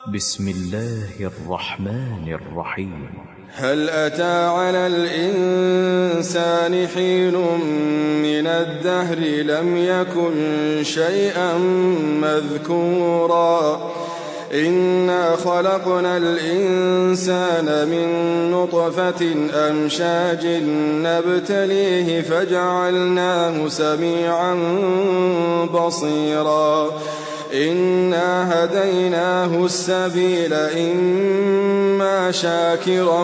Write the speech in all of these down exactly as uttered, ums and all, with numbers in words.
بسم الله الرحمن الرحيم. هل أتى على الإنسان حين من الدهر لم يكن شيئا مذكورا إنا خلقنا الإنسان من نطفة أمشاج نبتليه فجعلناه سميعا بصيرا إنا هديناه السبيل إما شاكرا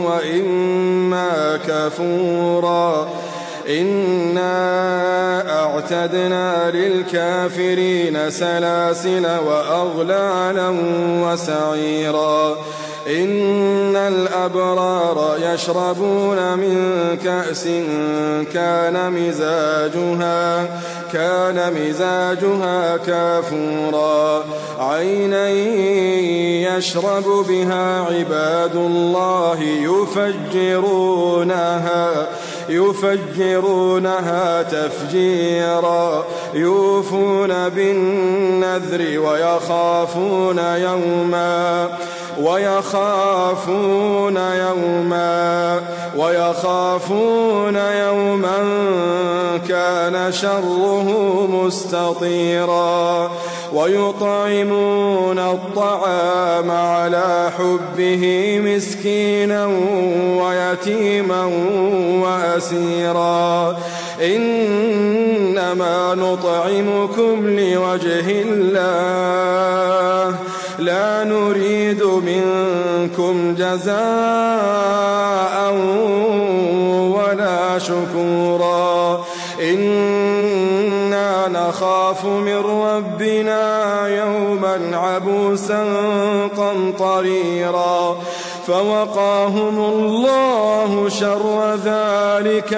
وإما كفورا إنا أعتدنا للكافرين سلاسل وأغلالا وسعيرا إن الأبرار يشربون من كأس كان مزاجها كان مزاجها كافورا عينا يشرب بها عباد الله يفجرونها يفجرونها تفجيرا يوفون بالنذر ويخافون يوما ويخافون يوما ويخافون يوما كان شره مستطيرا ويطعمون الطعام على حبه مسكينا ويتيما وأسيرا إنما نطعمكم لوجه الله لا نريد منكم جزاء ولا شكورا إنا نخاف من ربنا يوما عبوسا قمطريرا فوقاهم الله شر ذلك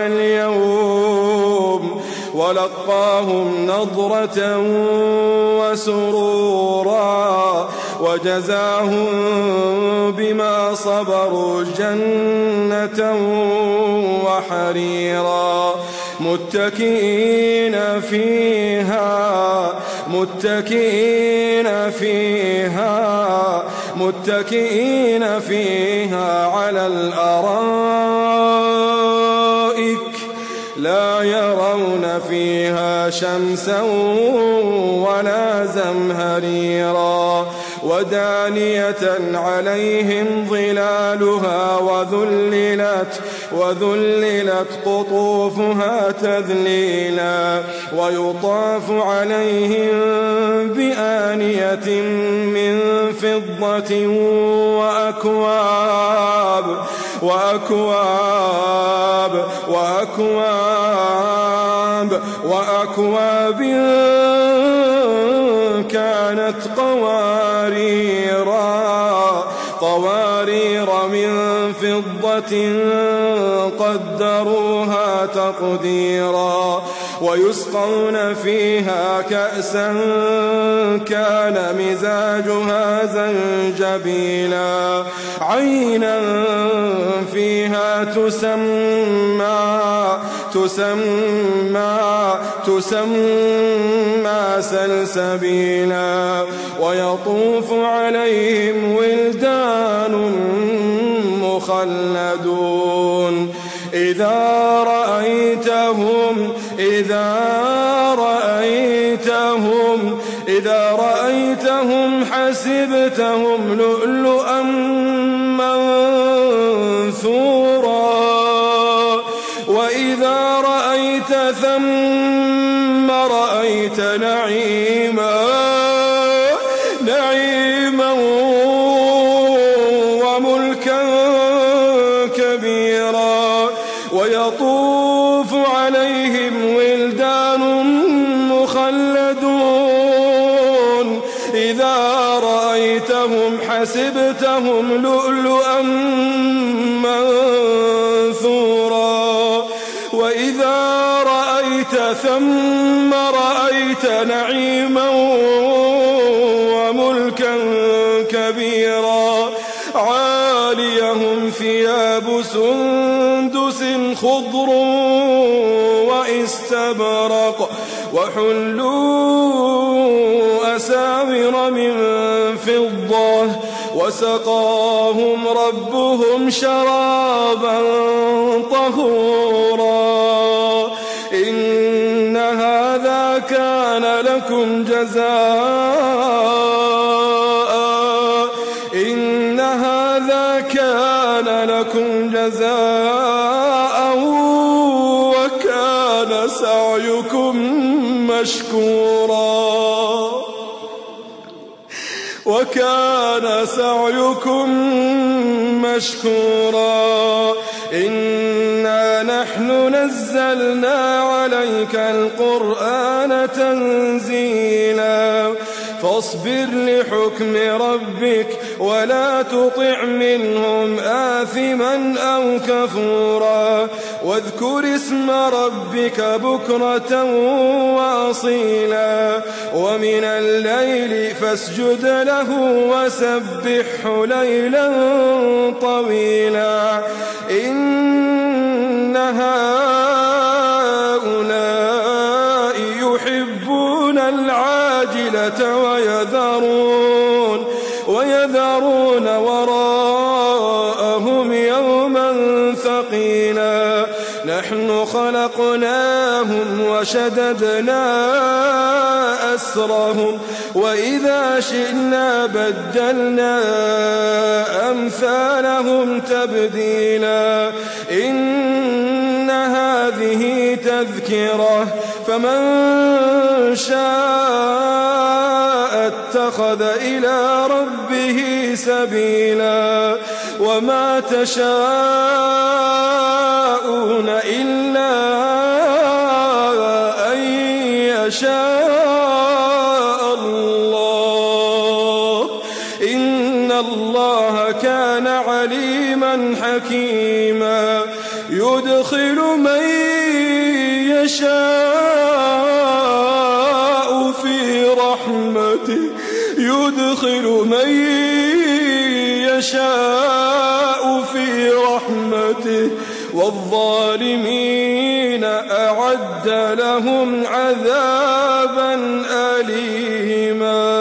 اليوم ولقاهم نضرة وسرورا وجزاهم بما صبروا جنة وحريرا متكئين فيها متكئين فيها متكئين فيها على الأرائك لا يرون فيها شمسا ولا زمهريرا ودانية عليهم ظلالها وذللت وذللت قطوفها تذليلا ويطاف عليهم بآنية من فضة وأكواب وأكواب وأكواب وأكواب كانت قواريرا قوارير من فضة قدروها تقديرا ويسقون فيها كأسا كان مزاجها زنجبيلا عينا فيها تسمى تسمى تسمى سلسبيلا ويطوف عليهم ولدان مخلدون إذا رأيتهم إذا رأيتهم إذا رأيتهم حسبتهم لؤلؤا منثورا وإذا رأيت ثم رأيت نعيما نعيما وملكا كبيرا ويطوف عليهم ولدان مخلدون إذا رأيتهم حسبتهم لؤلؤا منثورا وإذا رأيت ثم رأيت نعيما وملكا كبيرا عاليهم ثياب سندس خضر واستبرق وحلوا أساور من فضة وسقاهم ربهم شرابا طهورا إن هذا كان لكم جزاء إن هذا كان لكم جزاء وكان سعيكم مشكورا وكان سعيكم مشكورا إنا نحن نزلنا عليك القرآن تنزيلا فاصبر لحكم ربك ولا تطع منهم آثما أو كفورا واذكر اسم ربك بكرة وأصيلا ومن الليل فاسجد له وسبحه ليلا طويلا إن هؤلاء يحبون العاجلة ويذرون ويذرون وراءهم يوما ثقيلا نحن خلقناهم وشددنا أسرهم وإذا شئنا بدلنا أمثالهم تبديلا إن هذه تذكرة فمن شاء اتخذ إلى ربه سبيلا وما تشاءون إلا أن يشاء الله إن الله كان عليما حكيما يدخل من يشاء في رحمته يدخل من يشاء في رحمته والظالمين أعد لهم عذابا أليما